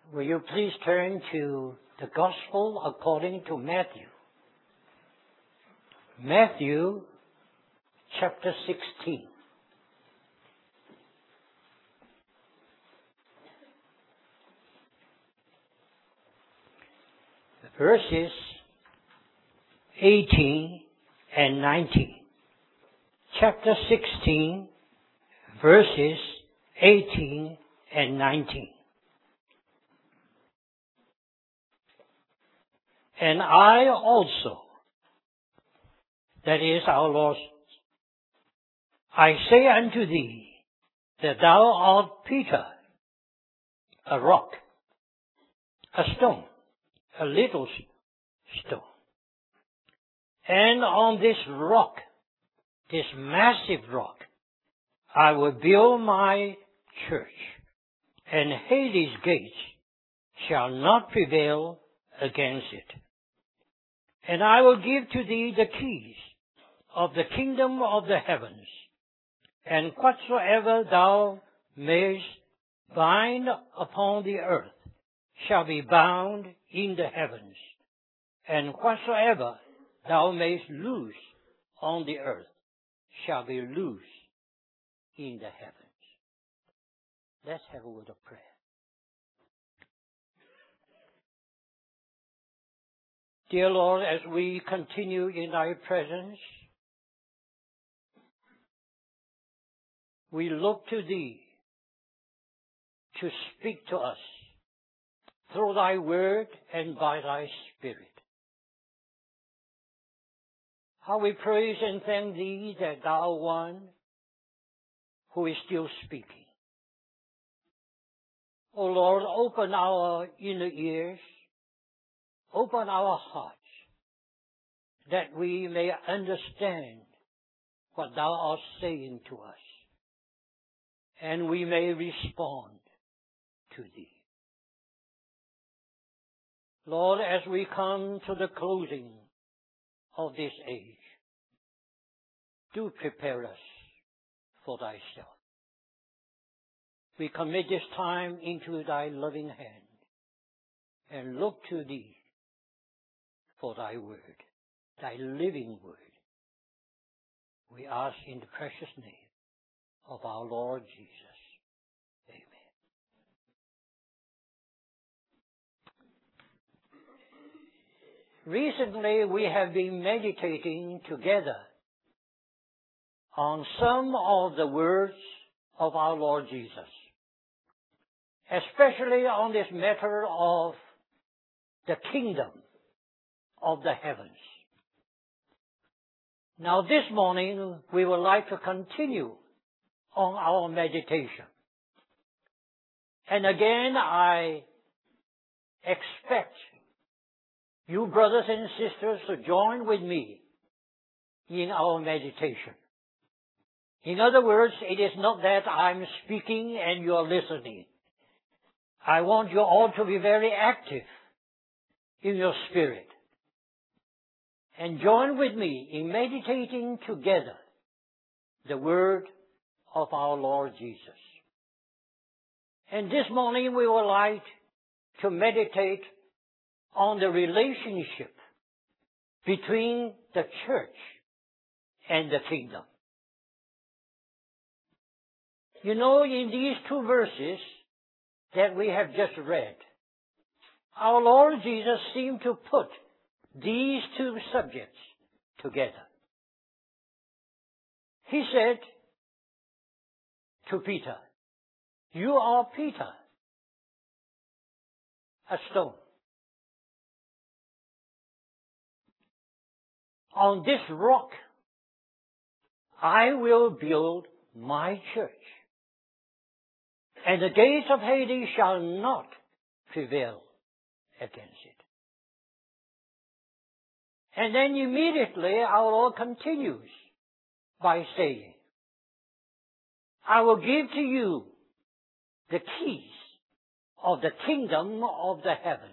Will you please turn to the Gospel according to Matthew? Matthew chapter 16. Verses 18 and 19. Chapter 16, verses 18 and 19. And I also, that is our Lord, I say unto thee that thou art Peter, a rock, a stone, a little stone. And on this rock, this massive rock, I will build my church, and Hades' gates shall not prevail against it. And I will give to thee the keys of the kingdom of the heavens, and whatsoever thou mayest bind upon the earth shall be bound in the heavens, and whatsoever thou mayest loose on the earth shall be loose in the heavens. Let's have a word of prayer. Dear Lord, as we continue in thy presence, we look to thee to speak to us through thy word and by thy Spirit. How we praise and thank thee that thou art one who is still speaking. O Lord, open our inner ears, open our hearts, that we may understand what thou art saying to us, and we may respond to thee. Lord, as we come to the closing of this age, do prepare us for thyself. We commit this time into thy loving hand and look to thee for thy word, thy living word. We ask in the precious name of our Lord Jesus. Amen. Recently we have been meditating together on some of the words of our Lord Jesus, especially on this matter of the kingdom of the heavens. Now this morning we would like to continue on our meditation. And again I expect you brothers and sisters to join with me in our meditation. In other words, it is not that I'm speaking and you're listening. I want you all to be very active in your spirit. And join with me in meditating together the word of our Lord Jesus. And this morning we would like to meditate on the relationship between the church and the kingdom. You know, in these two verses that we have just read, our Lord Jesus seemed to put these two subjects together. He said to Peter, you are Peter, a stone. On this rock I will build my church, and the gates of Hades shall not prevail against it. And then immediately our Lord continues by saying, I will give to you the keys of the kingdom of the heavens.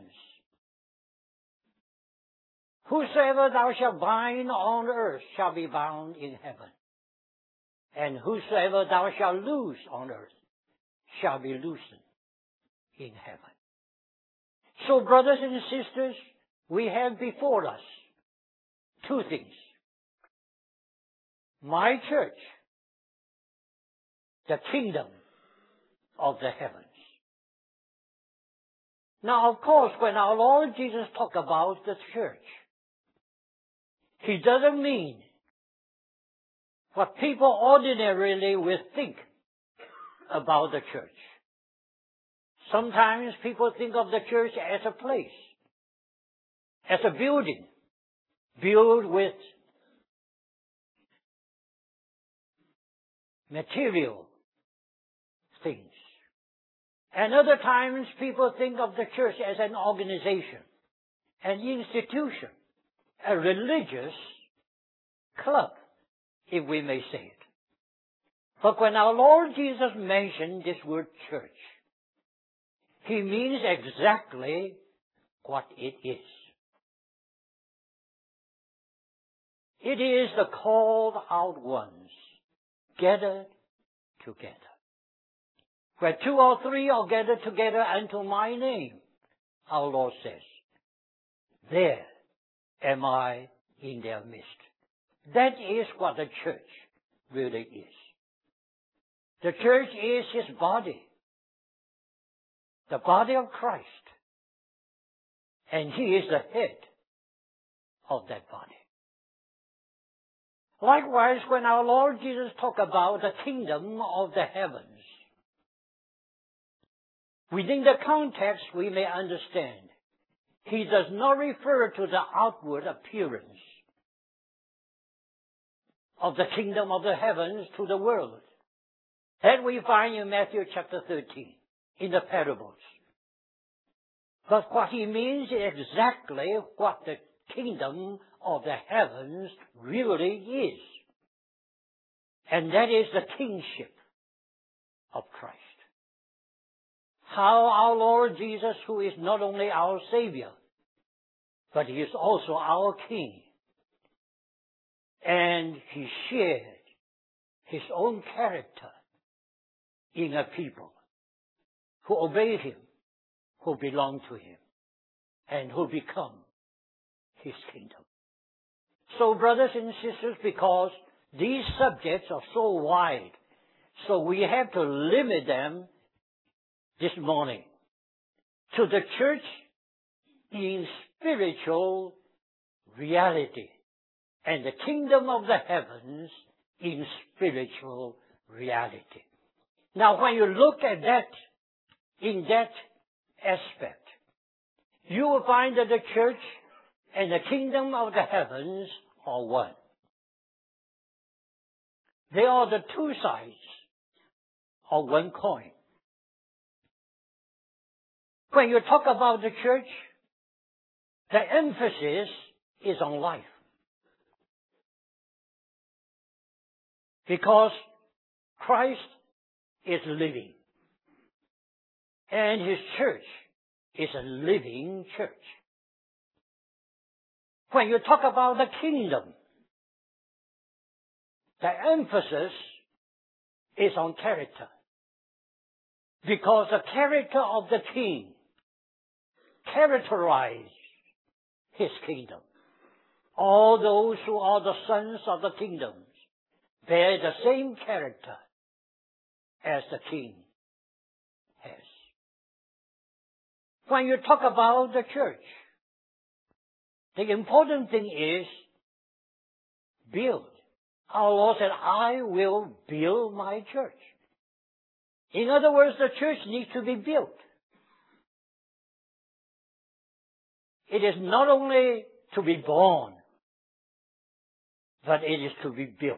Whosoever thou shalt bind on earth shall be bound in heaven, and whosoever thou shalt loose on earth shall be loosened in heaven. So, brothers and sisters, we have before us two things. My church, the kingdom of the heavens. Now, of course, when our Lord Jesus talked about the church, He doesn't mean what people ordinarily will think about the church. Sometimes people think of the church as a place, as a building, built with material things. And other times people think of the church as an organization, an institution, a religious club, if we may say it. But when our Lord Jesus mentioned this word church, He means exactly what it is. It is the called out ones, gathered together. Where two or three are gathered together unto my name, our Lord says, there am I in their midst. That is what the church really is. The church is His body, the body of Christ, and He is the head of that body. Likewise, when our Lord Jesus talked about the kingdom of the heavens, within the context we may understand, He does not refer to the outward appearance of the kingdom of the heavens to the world. That we find in Matthew chapter 13, in the parables. But what He means is exactly what the kingdom of the heavens really is. And that is the kingship of Christ. How our Lord Jesus, who is not only our Savior, but He is also our King. And He shared His own character in a people who obey Him, who belong to Him, and who become His kingdom. So, brothers and sisters, because these subjects are so wide, so we have to limit them this morning to the church in spiritual reality and the kingdom of the heavens in spiritual reality. Now, when you look at that, in that aspect, you will find that the church and the kingdom of the heavens are one. They are the two sides of one coin. When you talk about the church, the emphasis is on life. Because Christ is living. And His church is a living church. When you talk about the kingdom, the emphasis is on character. Because the character of the king characterizes His kingdom. All those who are the sons of the kingdoms bear the same character as the king has. When you talk about the church, the important thing is build. Our Lord said, I will build my church. In other words, the church needs to be built. It is not only to be born, but it is to be built.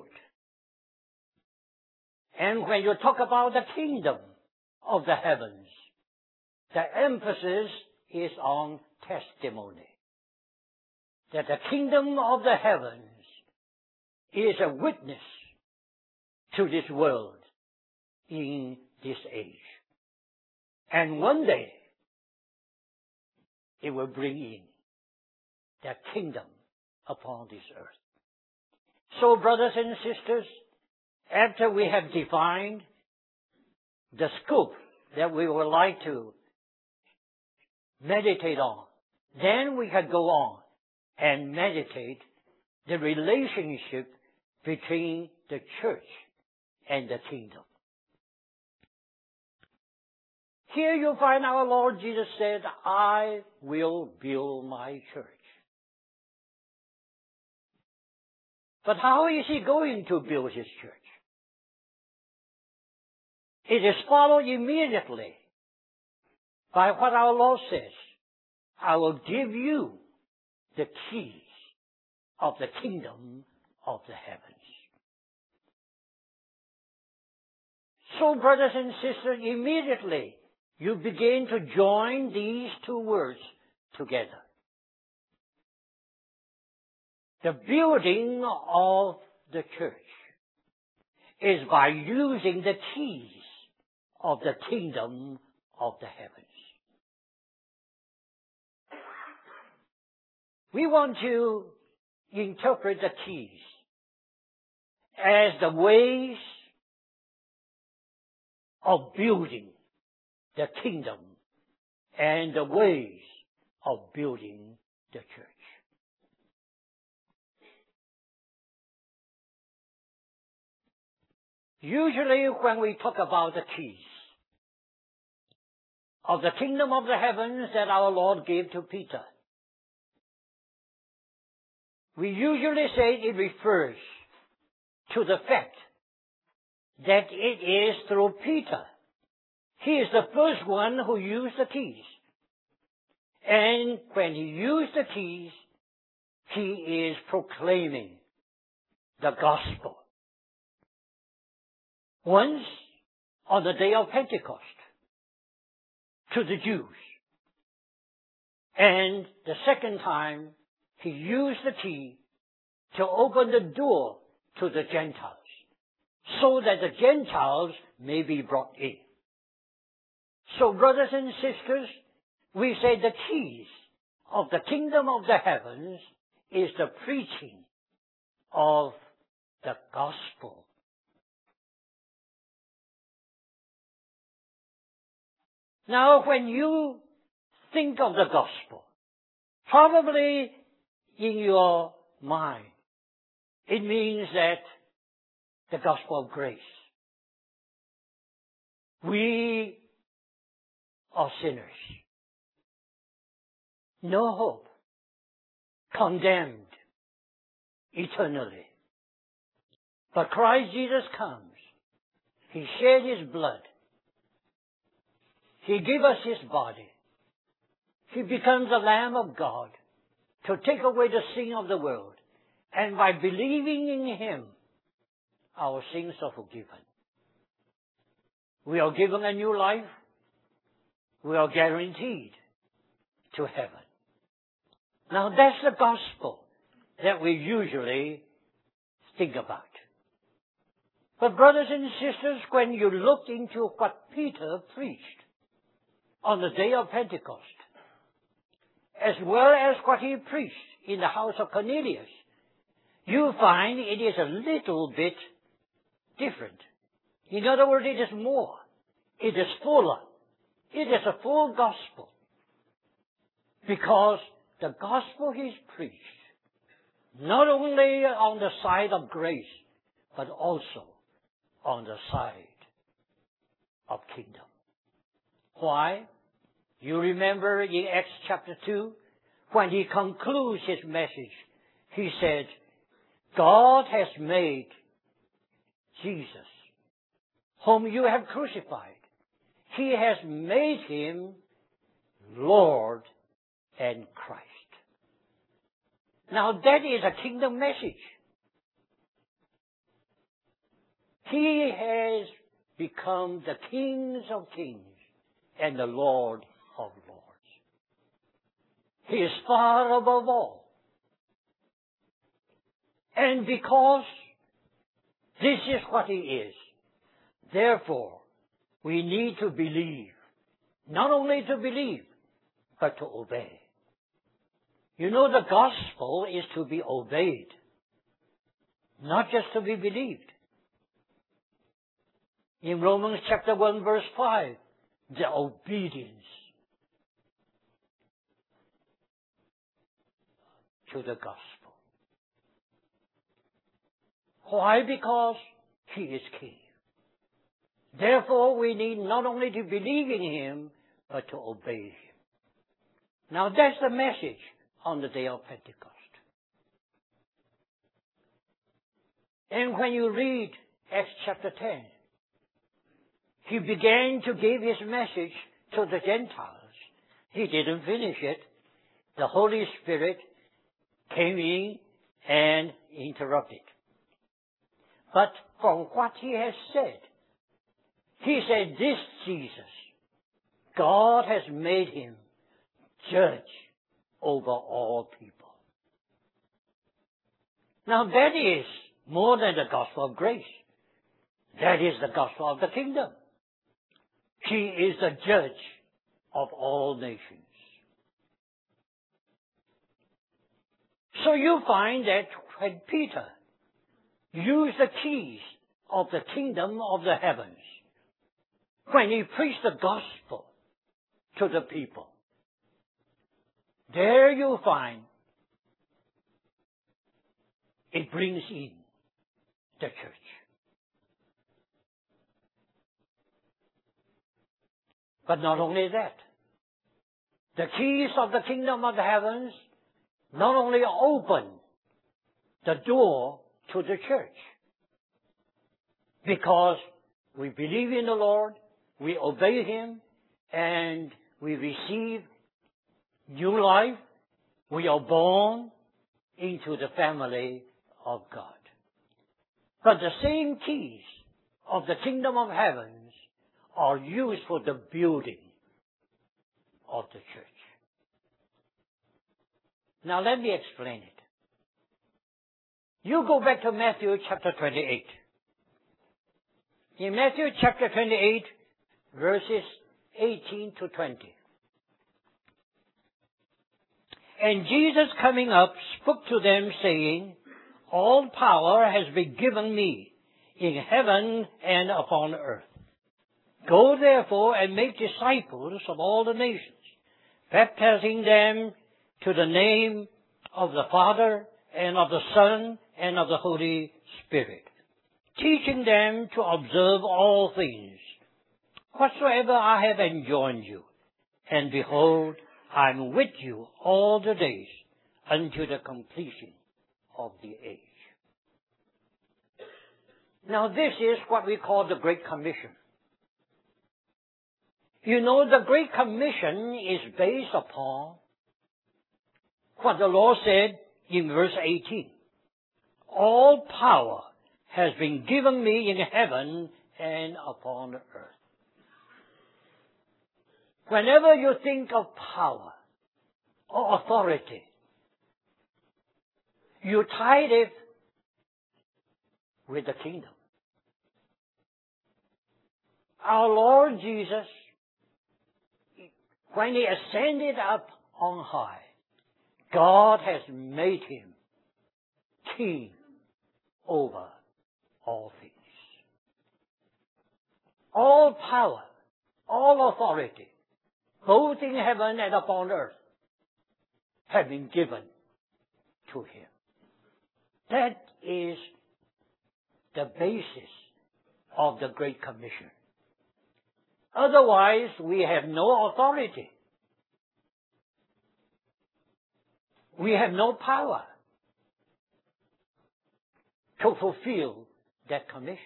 And when you talk about the kingdom of the heavens, the emphasis is on testimony. That the kingdom of the heavens is a witness to this world in this age. And one day, it will bring in that kingdom upon this earth. So, brothers and sisters, after we have defined the scope that we would like to meditate on. Then we can go on and meditate the relationship between the church and the kingdom. Here you find our Lord Jesus said, I will build my church. But how is he going to build his church? It is followed immediately by what our Lord says. I will give you the keys of the kingdom of the heavens. So, brothers and sisters, immediately you begin to join these two words together. The building of the church is by using the keys of the kingdom of the heavens. We want to interpret the keys as the ways of building the kingdom and the ways of building the church. Usually when we talk about the keys of the kingdom of the heavens that our Lord gave to Peter, we usually say it refers to the fact that it is through Peter. He is the first one who used the keys. And when he used the keys, he is proclaiming the gospel. Once on the day of Pentecost to the Jews. And the second time, he used the key to open the door to the Gentiles, so that the Gentiles may be brought in. So, brothers and sisters, we say the keys of the kingdom of the heavens is the preaching of the gospel. Now, when you think of the gospel, probably in your mind, it means that the gospel of grace. We are sinners. No hope. Condemned eternally. But Christ Jesus comes. He shed His blood. He gave us His body. He becomes the Lamb of God to take away the sin of the world. And by believing in Him, our sins are forgiven. We are given a new life. We are guaranteed to heaven. Now that's the gospel that we usually think about. But brothers and sisters, when you look into what Peter preached on the day of Pentecost, as well as what he preached in the house of Cornelius, you find it is a little bit different. In other words, it is more. It is fuller. It is a full gospel. Because the gospel he's preached, not only on the side of grace, but also on the side of kingdom. Why? You remember in Acts chapter 2, when he concludes his message, he said, God has made Jesus, whom you have crucified. He has made him Lord and Christ. Now that is a kingdom message. He has become the King of Kings and the Lord of Lords. He is far above all. And because this is what He is, therefore, we need to believe. Not only to believe, but to obey. You know, the gospel is to be obeyed, not just to be believed. In Romans chapter 1 verse 5, the obedience to the gospel. Why? Because He is King. Therefore, we need not only to believe in Him, but to obey Him. Now, that's the message on the day of Pentecost. And when you read Acts chapter 10, He began to give His message to the Gentiles. He didn't finish it. The Holy Spirit came in and interrupted. But from what He has said, He said, this Jesus, God has made Him judge over all people. Now that is more than the gospel of grace. That is the gospel of the kingdom. He is the judge of all nations. So you find that when Peter used the keys of the kingdom of the heavens, when he preached the gospel to the people, there you find it brings in the church. But not only that, the keys of the kingdom of the heavens not only open the door to the church, because we believe in the Lord, we obey Him, and we receive new life, we are born into the family of God. But the same keys of the kingdom of heavens are used for the building of the church. Now let me explain it. You go back to Matthew chapter 28. In Matthew chapter 28, verses 18 to 20. And Jesus coming up spoke to them, saying, all power has been given me in heaven and upon earth. Go therefore and make disciples of all the nations, baptizing them to the name of the Father and of the Son and of the Holy Spirit, teaching them to observe all things, whatsoever I have enjoined you. And behold, I am with you all the days unto the completion of the age. Now this is what we call the Great Commission. You know, the Great Commission is based upon what the Lord said in verse 18. All power has been given me in heaven and upon earth. Whenever you think of power or authority, you tie it with the kingdom. Our Lord Jesus, when He ascended up on high, God has made Him king over all things. All power, all authority, both in heaven and upon earth, have been given to Him. That is the basis of the Great Commission. Otherwise, we have no authority. We have no power to fulfill that commission.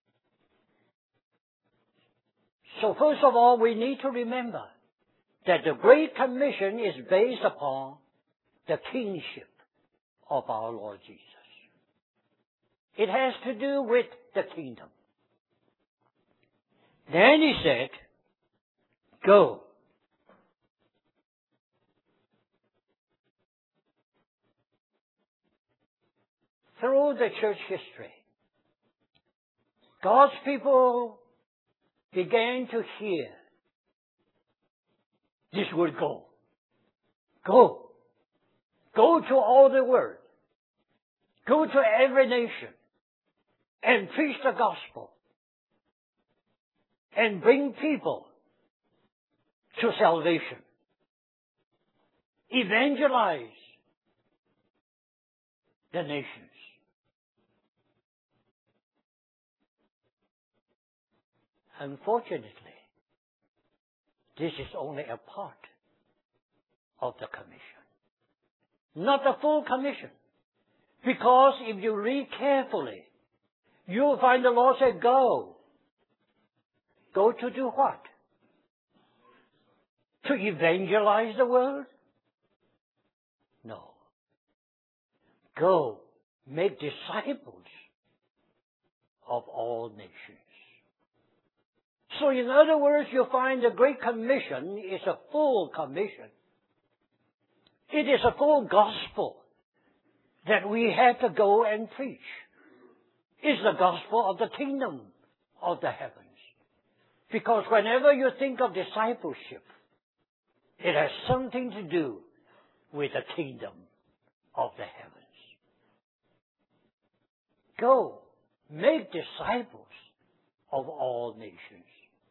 So first of all, we need to remember that the Great Commission is based upon the kingship of our Lord Jesus. It has to do with the kingdom. Then He said, go. Through the church history, God's people began to hear this word go. Go. Go to all the world. Go to every nation and preach the gospel and bring people to salvation. Evangelize the nations. Unfortunately, this is only a part of the commission, not the full commission. Because if you read carefully, you'll find the Lord said, go. Go to do what? To evangelize the world? No. Go, make disciples of all nations. So in other words, you find the Great Commission is a full commission. It is a full gospel that we have to go and preach. It's the gospel of the kingdom of the heavens. Because whenever you think of discipleship, it has something to do with the kingdom of the heavens. Go, make disciples of all nations.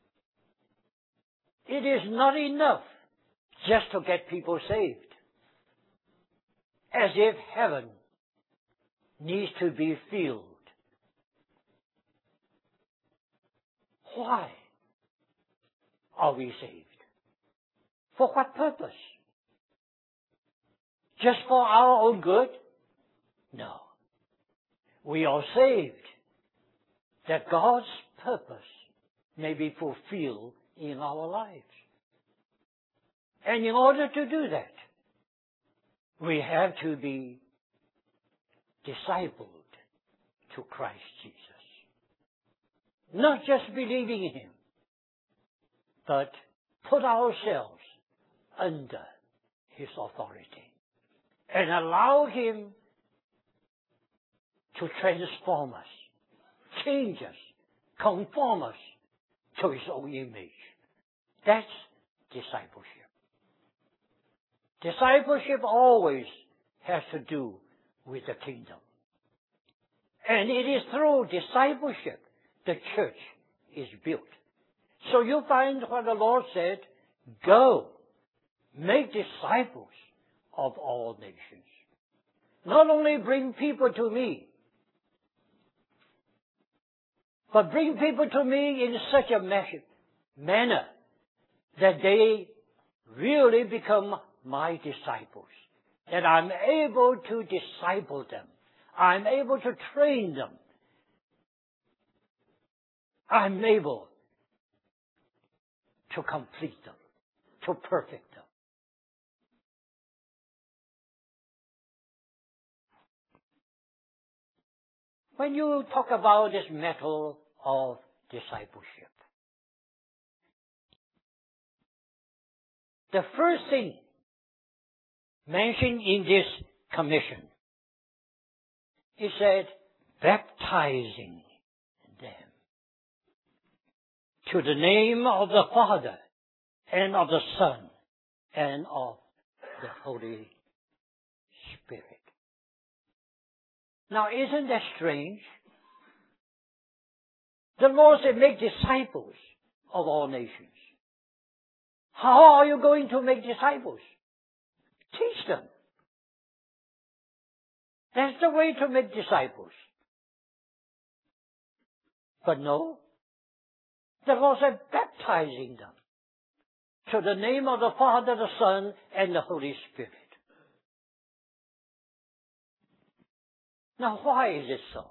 It is not enough just to get people saved. As if heaven needs to be filled. Why are we saved? For what purpose? Just for our own good? No. We are saved that God's purpose may be fulfilled in our lives. And in order to do that, we have to be discipled to Christ Jesus. Not just believing in Him, but put ourselves under His authority and allow Him to transform us, change us, conform us to His own image. That's discipleship. Discipleship always has to do with the kingdom. And it is through discipleship the church is built. So you find what the Lord said, go, make disciples of all nations. Not only bring people to me, but bring people to me in such a manner that they really become my disciples. That I'm able to disciple them. I'm able to train them. I'm able to complete them, to perfect them. When you talk about this method of discipleship, the first thing mentioned in this commission is that baptizing them to the name of the Father and of the Son and of the Holy Spirit. Now, isn't that strange? The Lord said, make disciples of all nations. How are you going to make disciples? Teach them. That's the way to make disciples. But no, the Lord said, baptizing them to the name of the Father, the Son, and the Holy Spirit. Now, why is it so?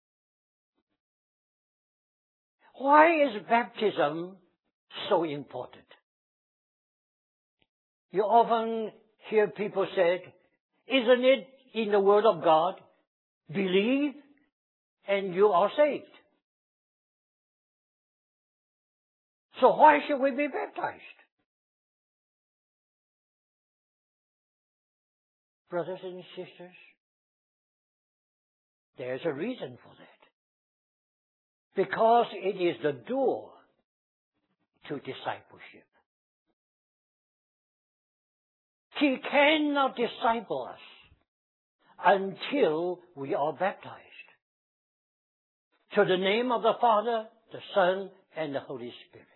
Why is baptism so important? You often hear people say, isn't it in the Word of God, believe and you are saved? So why should we be baptized? Brothers and sisters, there's a reason for that. Because it is the door to discipleship. He cannot disciple us until we are baptized. To the name of the Father, the Son, and the Holy Spirit.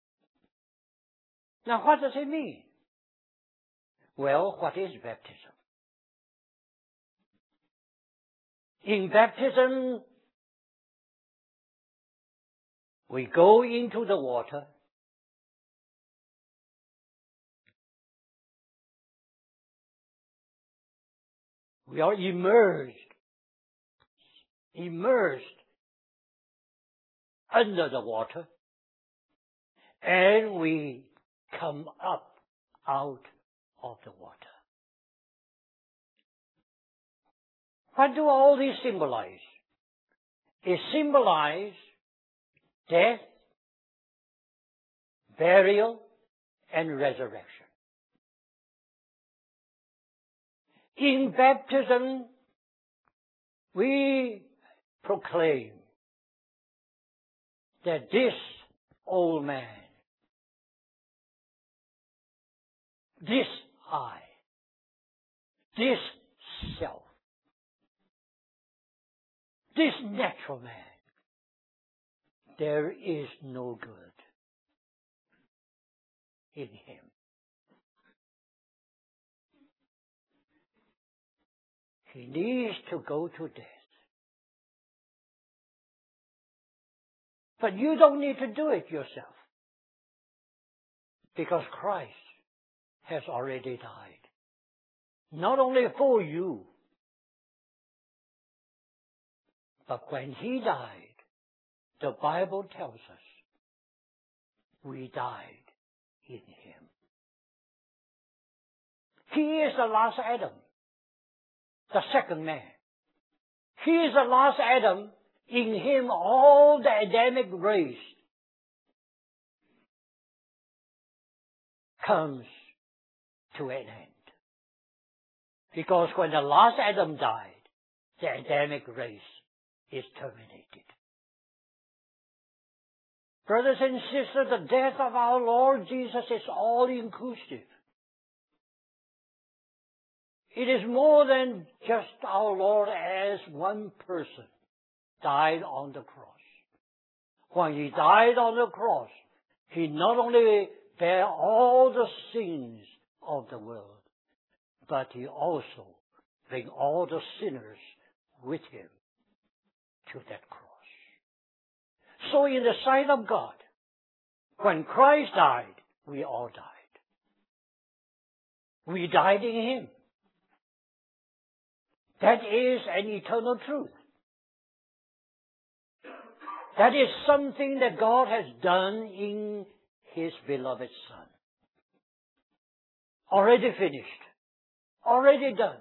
Now, what does it mean? Well, what is baptism? In baptism, we go into the water. We are immersed under the water, and we come up out of the water. What do all these symbolize? It symbolizes death, burial, and resurrection. In baptism, we proclaim that this old man, this I, this self, this natural man, there is no good in him. He needs to go to death. But you don't need to do it yourself, because Christ has already died. Not only for you, but when He died, the Bible tells us we died in Him. He is the last Adam, the second man. He is the last Adam. In Him, all the Adamic race comes to an end. Because when the last Adam died, the Adamic race is terminated. Brothers and sisters, the death of our Lord Jesus is all-inclusive. It is more than just our Lord as one person died on the cross. When He died on the cross, He not only bare all the sins of the world, but He also bring all the sinners with Him to that cross. So in the sight of God, when Christ died, we all died. We died in Him. That is an eternal truth. That is something that God has done in His beloved Son. Already finished. Already done.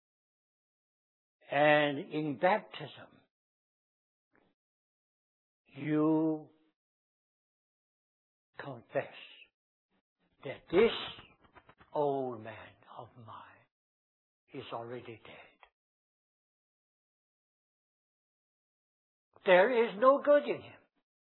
And in baptism, you confess that this old man of mine is already dead. There is no good in him.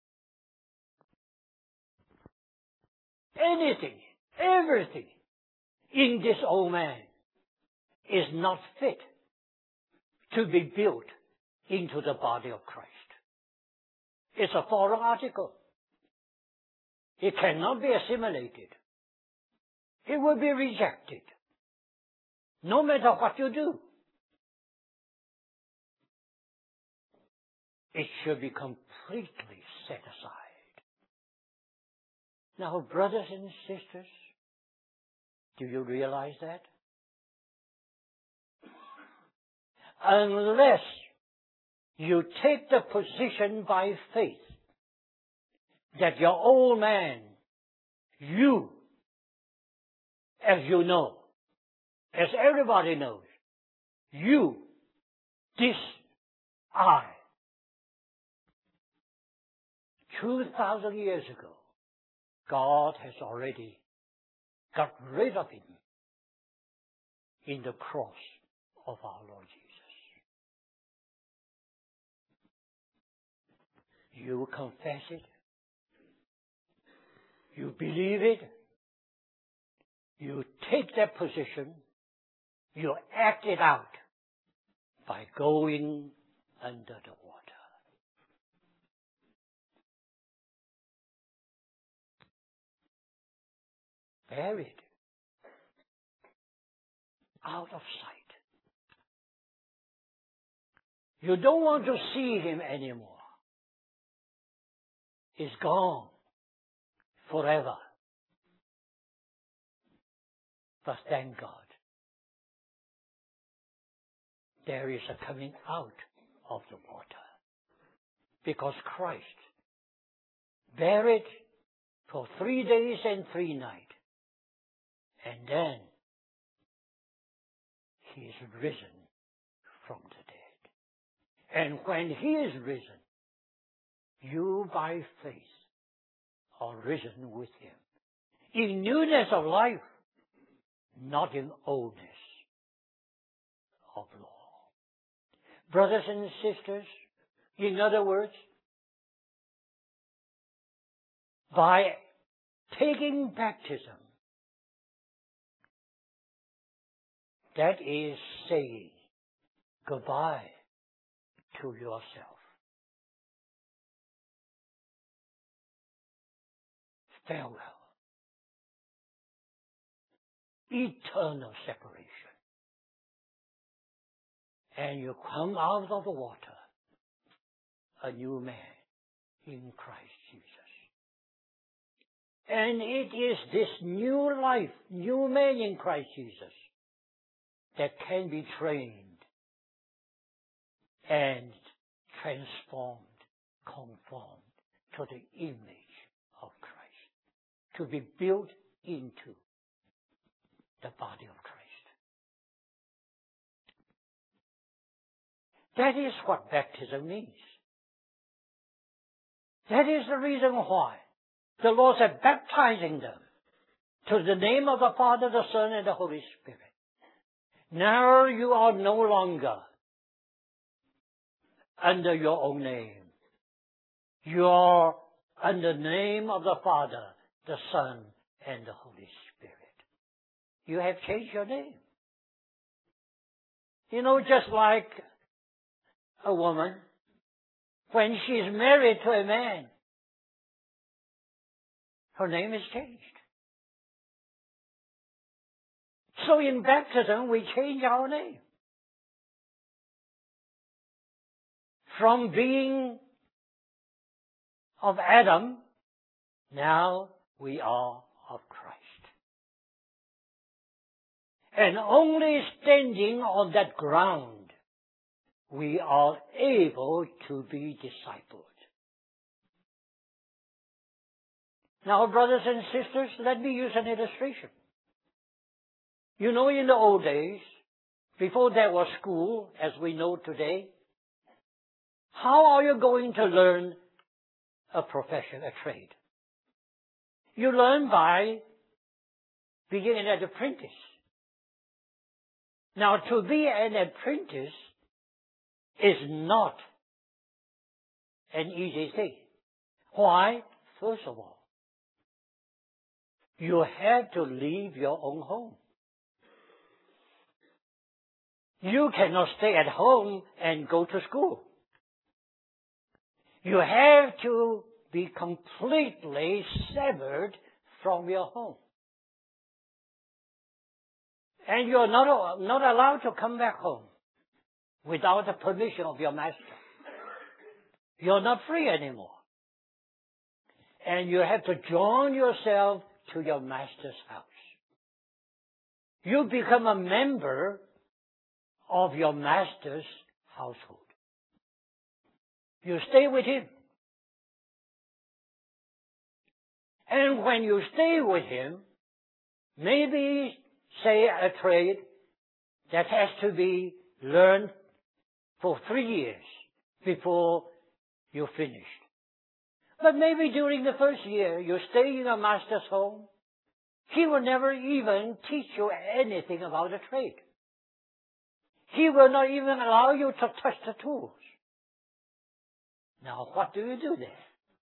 Anything, everything in this old man is not fit to be built into the body of Christ. It's a foreign article. It cannot be assimilated. It will be rejected, no matter what you do. It should be completely set aside. Now, brothers and sisters, do you realize that? Unless you take the position by faith that your old man, you, as you know, as everybody knows, you, this, I, 2,000 years ago, God has already got rid of him in the cross of our Lord Jesus. You confess it. You believe it. You take that position. You act it out by going under the water. Buried, out of sight. You don't want to see him anymore. He's gone forever. But thank God, there is a coming out of the water. Because Christ buried for 3 days and 3 nights. And then he is risen from the dead. And when he is risen, you by faith are risen with him. In newness of life, not in oldness of law. Brothers and sisters, in other words, by taking baptism, that is saying goodbye to yourself. Farewell. Eternal separation. And you come out of the water a new man in Christ Jesus. And it is this new life, new man in Christ Jesus, that can be trained and transformed, conformed to the image of Christ, to be built into the body of Christ. That is what baptism means. That is the reason why the Lord said, baptizing them to the name of the Father, the Son, and the Holy Spirit. Now you are no longer under your own name. You are under the name of the Father, the Son, and the Holy Spirit. You have changed your name. You know, just like a woman, when she's married to a man, her name is changed. So in baptism, we change our name. From being of Adam, now we are of Christ. And only standing on that ground, we are able to be discipled. Now, brothers and sisters, let me use an illustration. You know, in the old days, before there was school, as we know today, how are you going to learn a profession, a trade? You learn by being an apprentice. Now, to be an apprentice is not an easy thing. Why? First of all, you have to leave your own home. You cannot stay at home and go to school. You have to be completely severed from your home. And you're not allowed to come back home without the permission of your master. You're not free anymore. And you have to join yourself to your master's house. You become a member of your master's household. You stay with him. And when you stay with him, maybe, say, a trade that has to be learned for 3 years before you're finished. But maybe during the first year, you stay in your master's home. He will never even teach you anything about the trade. He will not even allow you to touch the tools. Now, what do you do there?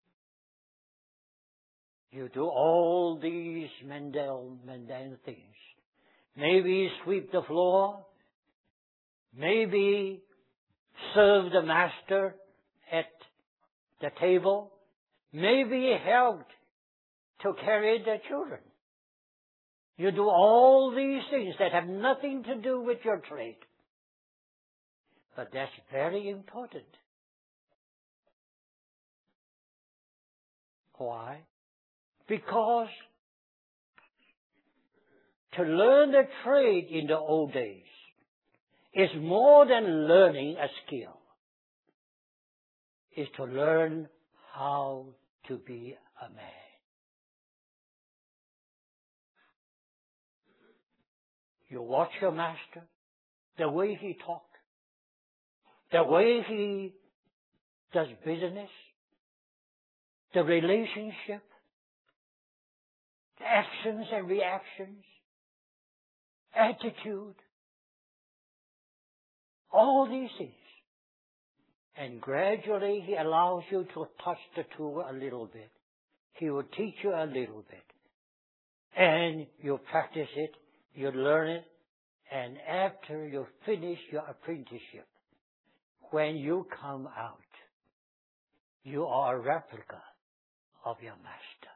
You do all these mundane things. Maybe sweep the floor. Maybe serve the master at the table. Maybe help to carry the children. You do all these things that have nothing to do with your trade. But that's very important. Why? Because to learn the trade in the old days is more than learning a skill. It's to learn how to be a man. You watch your master, the way he talks, the way he does business, the relationship, the actions and reactions, attitude, all these things. And gradually he allows you to touch the tool a little bit. He will teach you a little bit. And you practice it, you learn it, and after you finish your apprenticeship, when you come out, you are a replica of your master.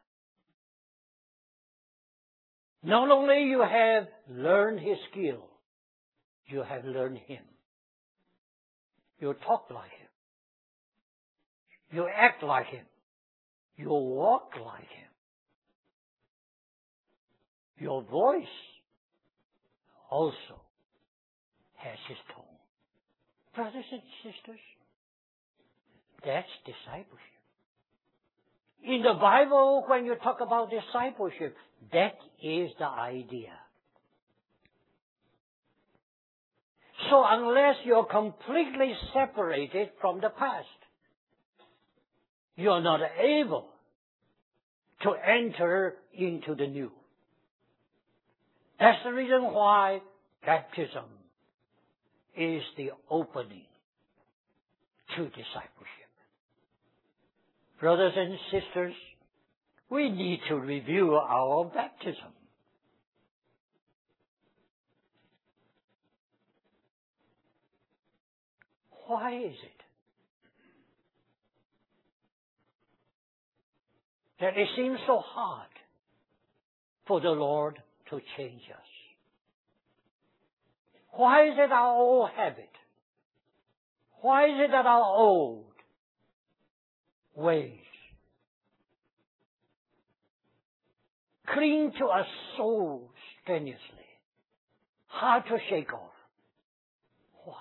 Not only you have learned his skill, you have learned him. You talk like him. You act like him. You walk like him. Your voice also has his tone. Brothers and sisters, that's discipleship. In the Bible, when you talk about discipleship, that is the idea. So unless you're completely separated from the past, you're not able to enter into the new. That's the reason why baptism is the opening to discipleship. Brothers and sisters, we need to review our baptism. Why is it that it seems so hard for the Lord to change us? Why is it our old habit? Why is it that our old ways cling to us so strenuously, hard to shake off? Why?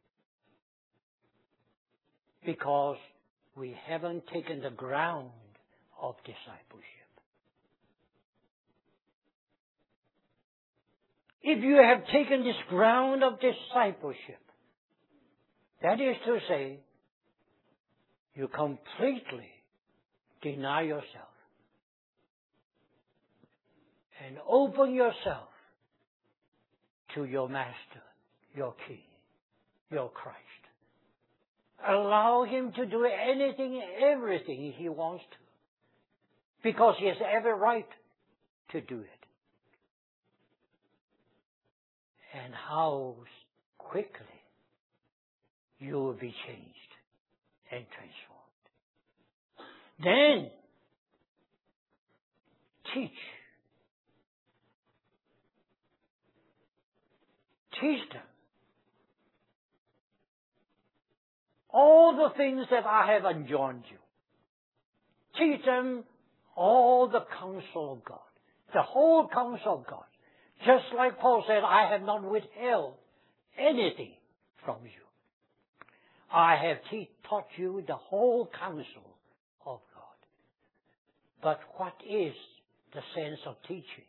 Because we haven't taken the ground of discipleship. If you have taken this ground of discipleship, that is to say, you completely deny yourself and open yourself to your Master, your King, your Christ. Allow him to do anything, everything he wants to, because he has every right to do it. And how quickly you will be changed and transformed. Then, teach. Teach them all the things that I have enjoined you. Teach them all the counsel of God, the whole counsel of God. Just like Paul said, I have not withheld anything from you. I have taught you the whole counsel of God. But what is the sense of teaching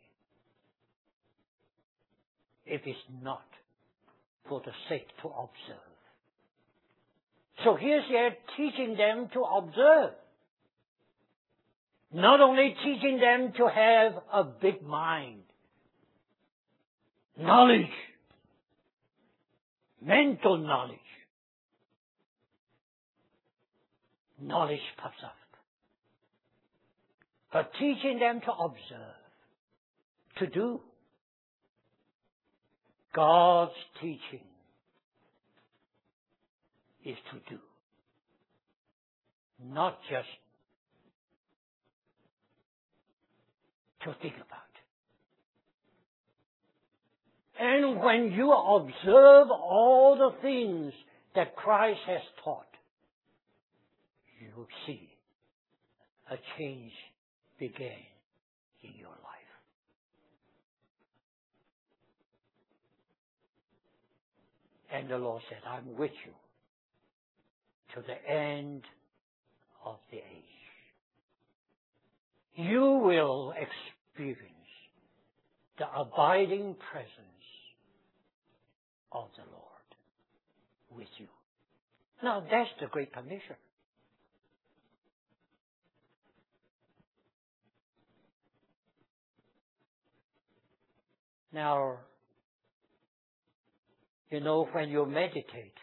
if it's not for the sake to observe? So here's here teaching them to observe. Not only teaching them to have a big mind, knowledge, mental knowledge. Knowledge puffs up. But teaching them to observe, to do. God's teaching is to do, not just to think about. And when you observe all the things that Christ has taught, you see a change begin in your life. And the Lord said, I'm with you to the end of the age. You will experience the abiding presence of the Lord with you. Now that's the Great Commission. Now, when you meditate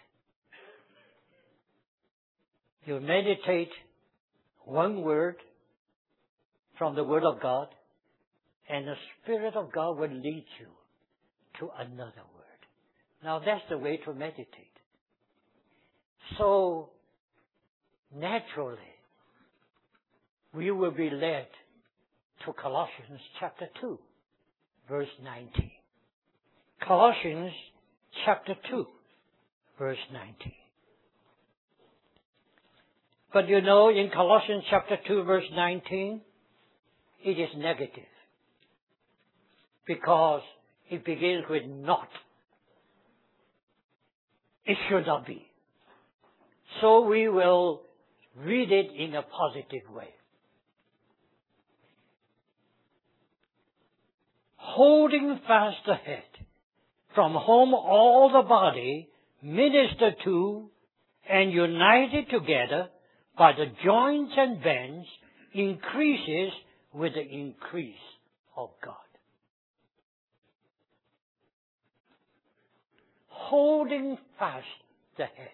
one word from the Word of God, and the Spirit of God will lead you to another word. Now that's the way to meditate. So, naturally, we will be led to Colossians chapter 2, verse 19. Colossians chapter 2, verse 19. But in Colossians chapter 2, verse 19, it is negative. Because it begins with not. It should not be. So we will read it in a positive way. Holding fast the head, from whom all the body, ministered to and united together by the joints and bands, increases with the increase of God. Holding fast the head,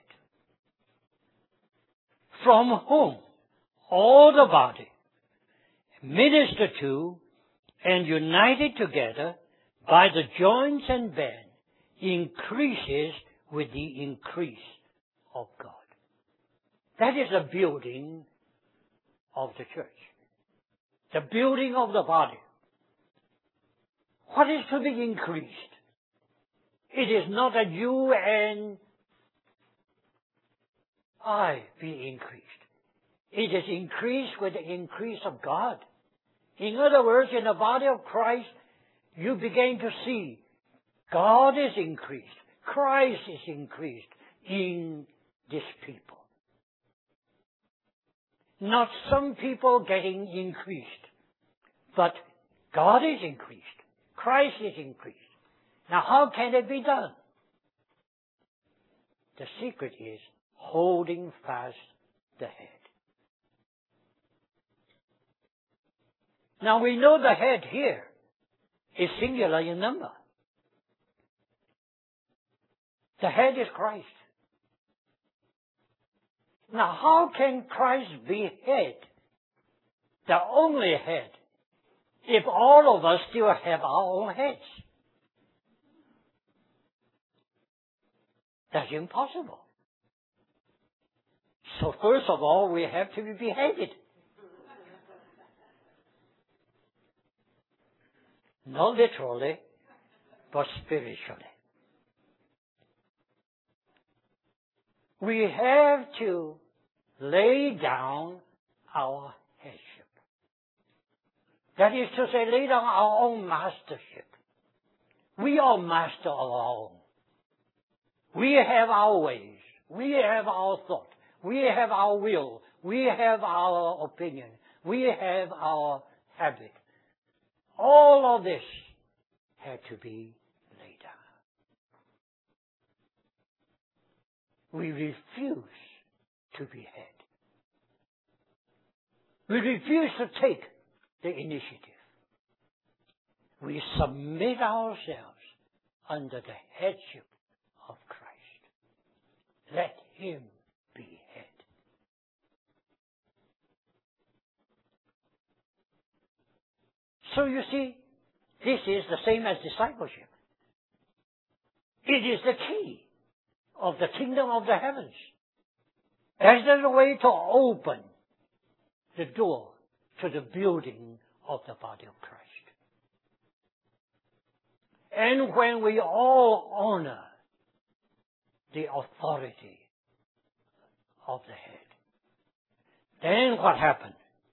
from whom all the body, ministered to and united together by the joints and band, increases with the increase of God. That is the building of the church. The building of the body. What is to be increased? It is not that you and I be increased. It is increased with the increase of God. In other words, in the body of Christ, you begin to see God is increased. Christ is increased in this people. Not some people getting increased, but God is increased. Christ is increased. Now how can it be done? The secret is holding fast the head. Now we know the head here is singular in number. The head is Christ. Now how can Christ be head, the only head, if all of us still have our own heads? That's impossible. So first of all, we have to be beheaded. Not literally, but spiritually. We have to lay down our headship. That is to say, lay down our own mastership. We are master of our own. We have our ways. We have our thought. We have our will. We have our opinion. We have our habit. All of this had to be laid down. We refuse to be head. We refuse to take the initiative. We submit ourselves under the headship of Christ. Let Him be head. So you see, this is the same as discipleship. It is the key of the kingdom of the heavens. As there's a way to open the door to the building of the body of Christ. And when we all honor the authority of the head. Then what happened?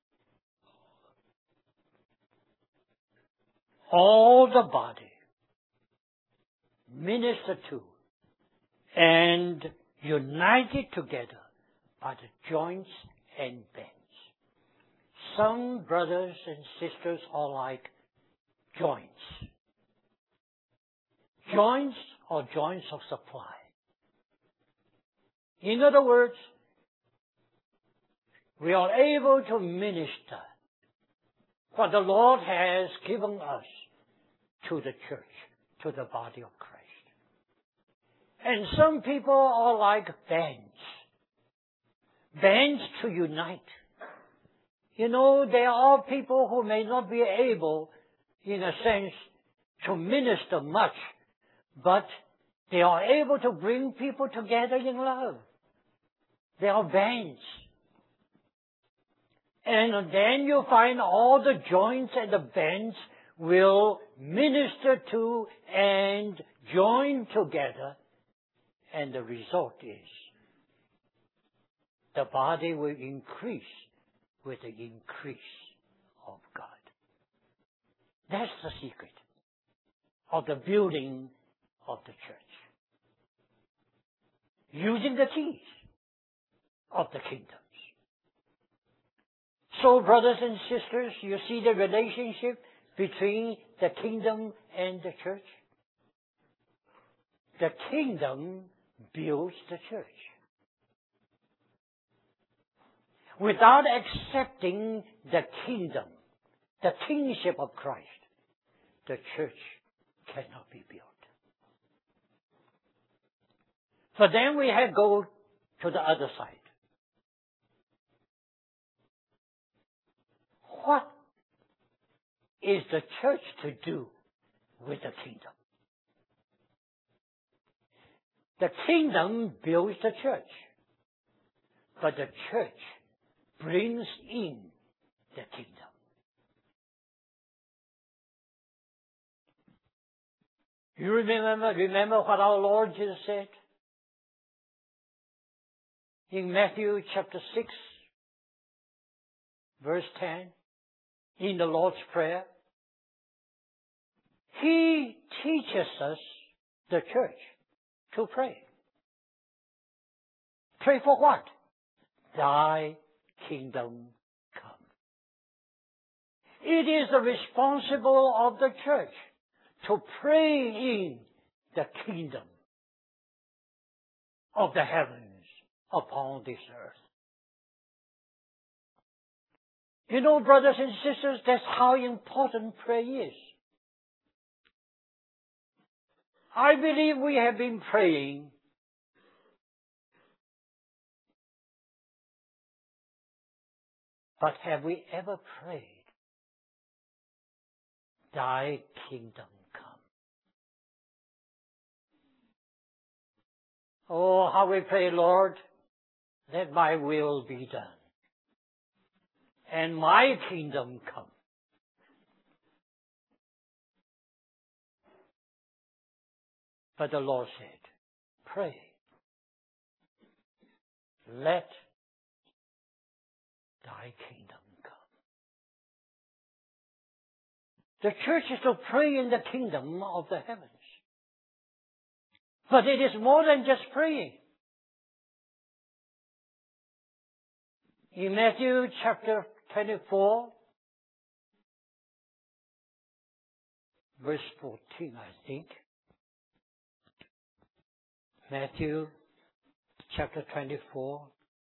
All the body ministered to and united together by the joints and bands. Some brothers and sisters are like joints. Joints are joints of supply. In other words, we are able to minister what the Lord has given us to the church, to the body of Christ. And some people are like bands. Bands to unite. You know, there are people who may not be able, in a sense, to minister much, but they are able to bring people together in love. They are bands. And then you find all the joints and the bands will minister to and join together. And the result is the body will increase with the increase of God. That's the secret of the building of the church. Using the keys of the kingdoms. So, brothers and sisters, you see the relationship between the kingdom and the church? The kingdom builds the church. Without accepting the kingdom, the kingship of Christ, the church cannot be built. So then we have to go to the other side. What is the church to do with the kingdom? The kingdom builds the church, but the church brings in the kingdom. You remember what our Lord Jesus said? In Matthew chapter 6, verse 10, in the Lord's Prayer, He teaches us, the church, to pray. Pray for what? Thy kingdom come. It is the responsibility of the church to pray in the kingdom of the heavens upon this earth. You know, brothers and sisters, that's how important prayer is. I believe we have been praying but have we ever prayed, Thy kingdom come? Oh, how we pray, Lord, let my will be done and my kingdom come. But the Lord said, pray, let Thy kingdom come. The church is to pray in the kingdom of the heavens. But it is more than just praying. In Matthew chapter 24, verse 14, I think. Matthew chapter 24.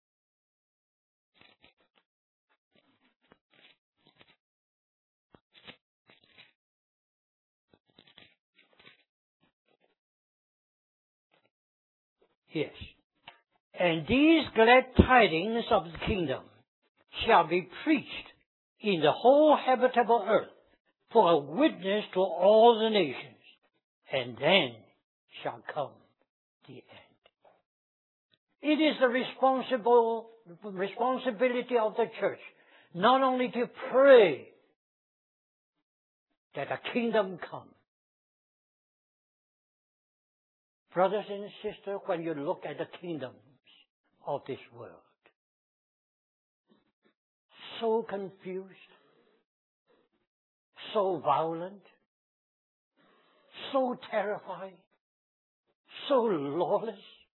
Yes. And these glad tidings of the kingdom shall be preached in the whole habitable earth for a witness to all the nations, and then shall come the end. It is the responsibility of the church not only to pray that a kingdom come. Brothers and sisters, when you look at the kingdoms of this world. So confused, so violent, so terrifying, so lawless.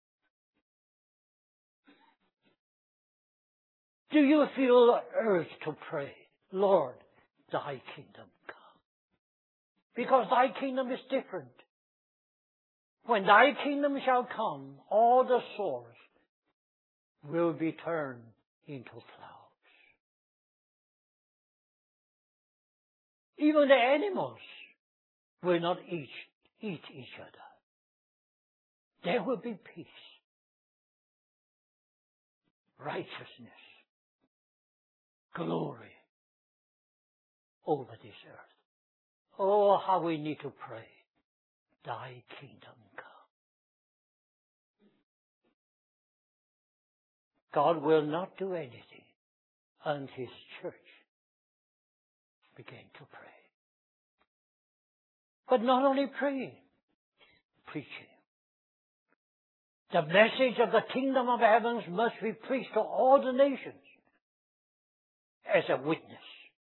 Do you feel the urge to pray, Lord, thy kingdom come? Because thy kingdom is different. When thy kingdom shall come, all the swords will be turned into clouds. Even the animals will not eat each other. There will be peace, righteousness, glory over this earth. Oh, how we need to pray, thy kingdom come. God will not do anything until His church begin to pray. But not only praying, preaching. The message of the kingdom of heavens must be preached to all the nations as a witness.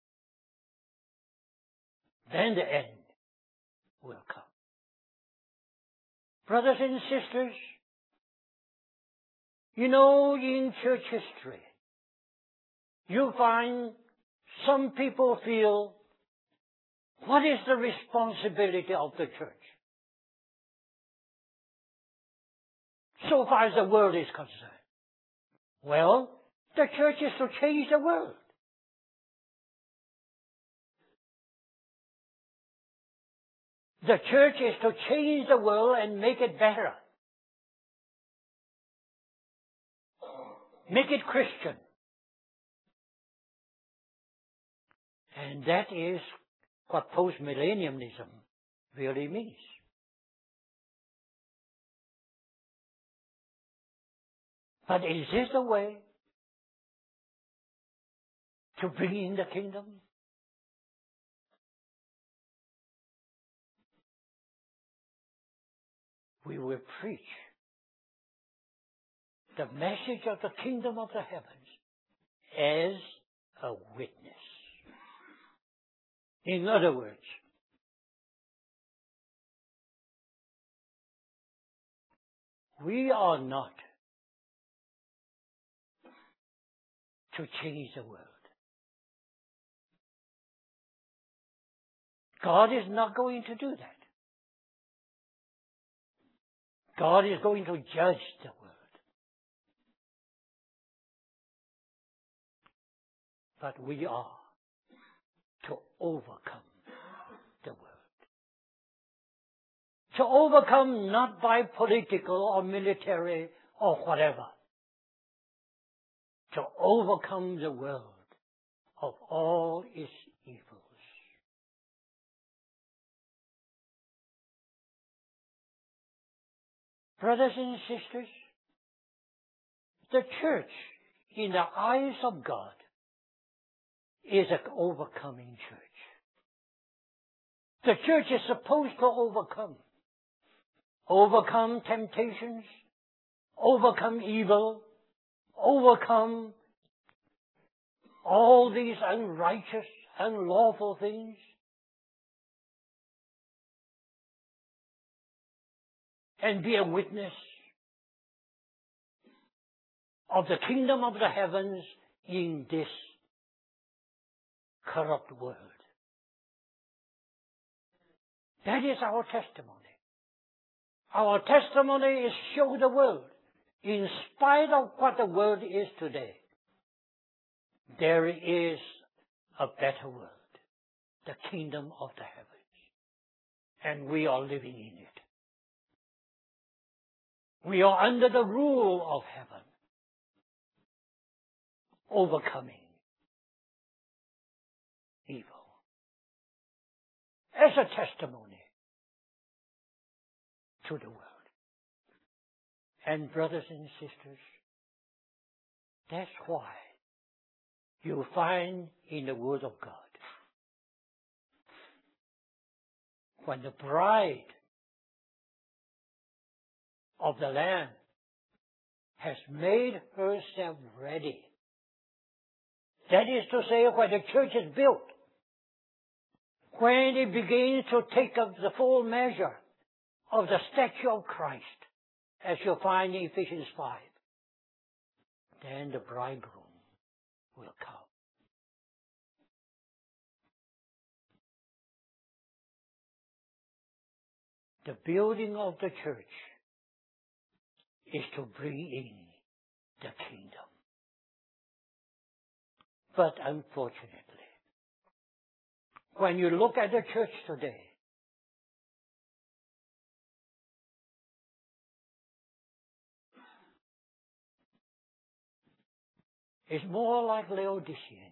Then the end will come. Brothers and sisters, you know, in church history, you find some people feel, what is the responsibility of the church? So far as the world is concerned. Well, the church is to change the world. The church is to change the world and make it better. Make it Christian. And that is what postmillennialism really means. But is this the way to bring in the kingdom? We will preach the message of the kingdom of the heavens as a witness. In other words, we are not to change the world. God is not going to do that. God is going to judge the world. But we are to overcome the world. To overcome not by political or military or whatever. To overcome the world of all its evils. Brothers and sisters, the church, in the eyes of God, is an overcoming church. The church is supposed to overcome. Overcome temptations, overcome evil, overcome all these unrighteous, unlawful things. And be a witness of the kingdom of the heavens in this corrupt world. That is our testimony. Our testimony is show the world, in spite of what the world is today, there is a better world, the kingdom of the heavens. And we are living in it. We are under the rule of heaven, overcoming evil. As a testimony to the world. And brothers and sisters, that's why you find in the Word of God, when the bride of the Lamb has made herself ready. That is to say, when the church is built, when it begins to take up the full measure of the stature of Christ, as you'll find in Ephesians 5, then the bridegroom will come. The building of the church is to bring in the kingdom. But unfortunately, when you look at the church today, it's more like Laodicean.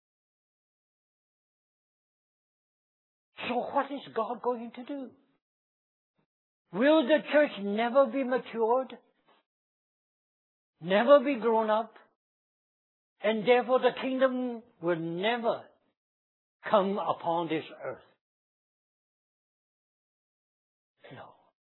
So what is God going to do? Will the church never be matured? Never be grown up? And therefore the kingdom will never come upon this earth? No.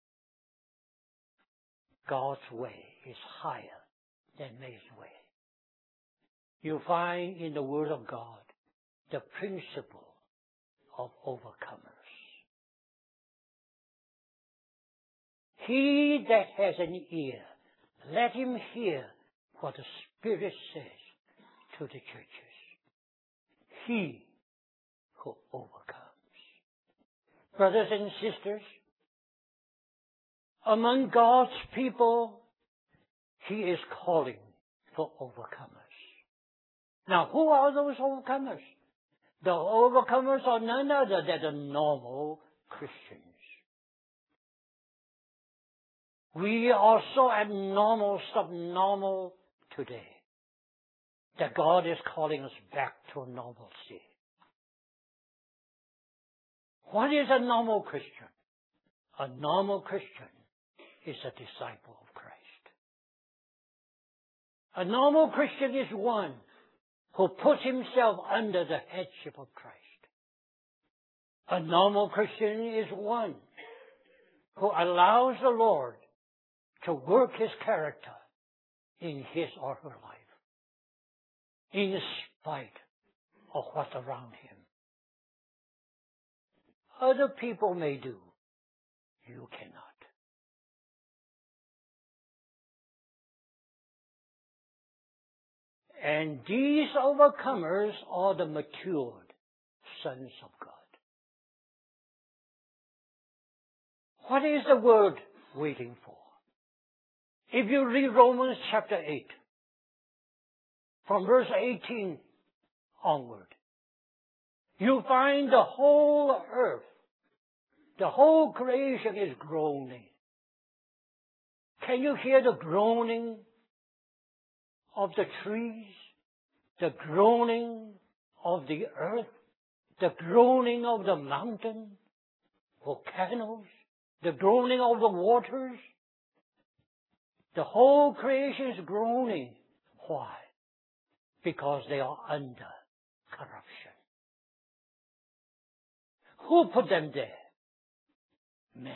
God's way is higher than man's way. You find in the Word of God the principle of overcomers. He that has an ear, let him hear what the Spirit says to the churches. He who overcomes. Brothers and sisters, among God's people, He is calling for overcomers. Now, who are those overcomers? The overcomers are none other than the normal Christians. We are so abnormal, subnormal today that God is calling us back to normalcy. What is a normal Christian? A normal Christian is a disciple of Christ. A normal Christian is one who puts himself under the headship of Christ. A normal Christian is one who allows the Lord to work His character in his or her life, in spite of what's around him. Other people may do, you cannot. And these overcomers are the matured sons of God. What is the word waiting for? If you read Romans chapter 8, from verse 18 onward, you find the whole earth, the whole creation is groaning. Can you hear the groaning of the trees, the groaning of the earth, the groaning of the mountain, volcanoes, the groaning of the waters? The whole creation is groaning. Why? Because they are under corruption. Who put them there? Man.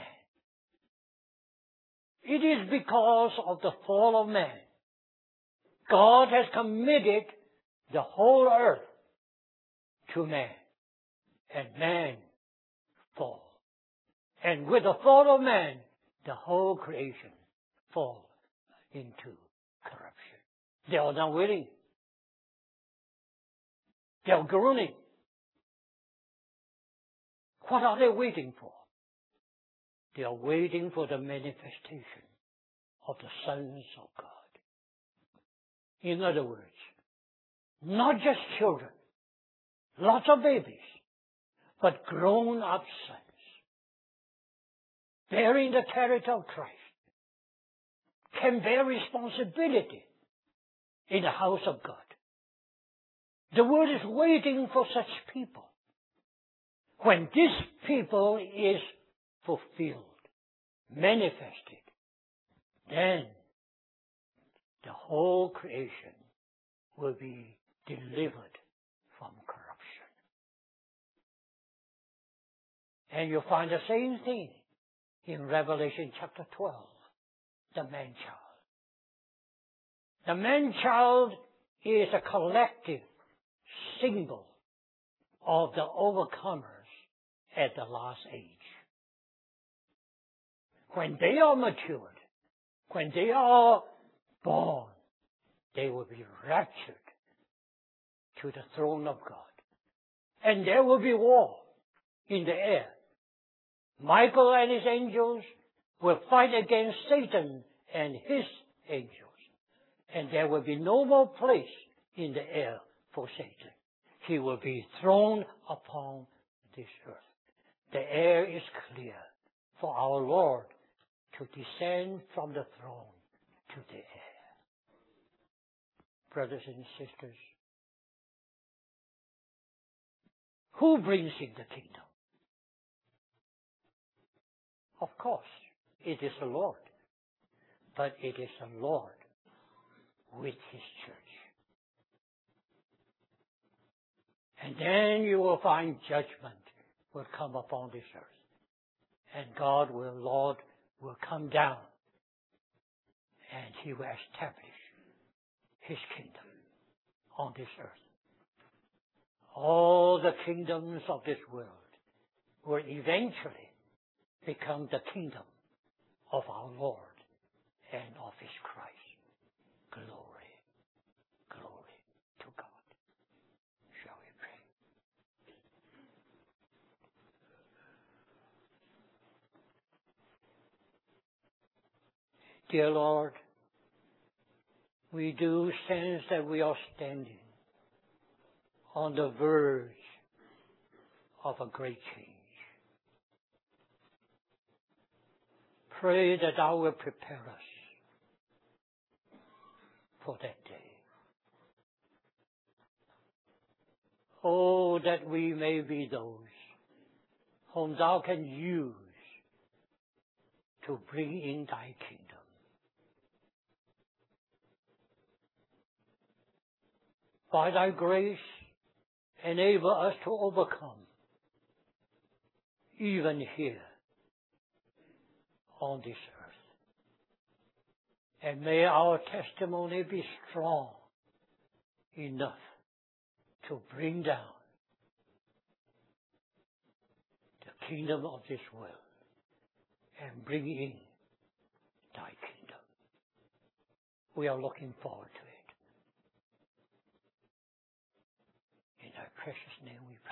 It is because of the fall of man. God has committed the whole earth to man. And man fall. And with the fall of man, the whole creation falls into corruption. They are not willing. They are groaning. What are they waiting for? They are waiting for the manifestation of the sons of God. In other words, not just children, lots of babies, but grown-up sons, bearing the character of Christ, can bear responsibility in the house of God. The world is waiting for such people. When this people is fulfilled, manifested, then the whole creation will be delivered from corruption. And you'll find the same thing in Revelation chapter 12, the man-child. The man-child is a collective symbol of the overcomers at the last age. When they are matured, when they are born, they will be raptured to the throne of God. And there will be war in the air. Michael and his angels will fight against Satan and his angels. And there will be no more place in the air for Satan. He will be thrown upon this earth. The air is clear for our Lord to descend from the throne to the air. Brothers and sisters, who brings in the kingdom? Of course, it is the Lord. But it is the Lord with His church. And then you will find judgment will come upon this earth. And Lord will come down and He will establish His kingdom on this earth. All the kingdoms of this world will eventually become the kingdom of our Lord and of His Christ. Glory, glory to God. Shall we pray? Dear Lord, we do sense that we are standing on the verge of a great change. Pray that Thou will prepare us for that day. Oh, that we may be those whom Thou can use to bring in Thy kingdom. By Thy grace, enable us to overcome, even here on this earth. And may our testimony be strong enough to bring down the kingdom of this world and bring in Thy kingdom. We are looking forward to it. In Thy precious name we pray.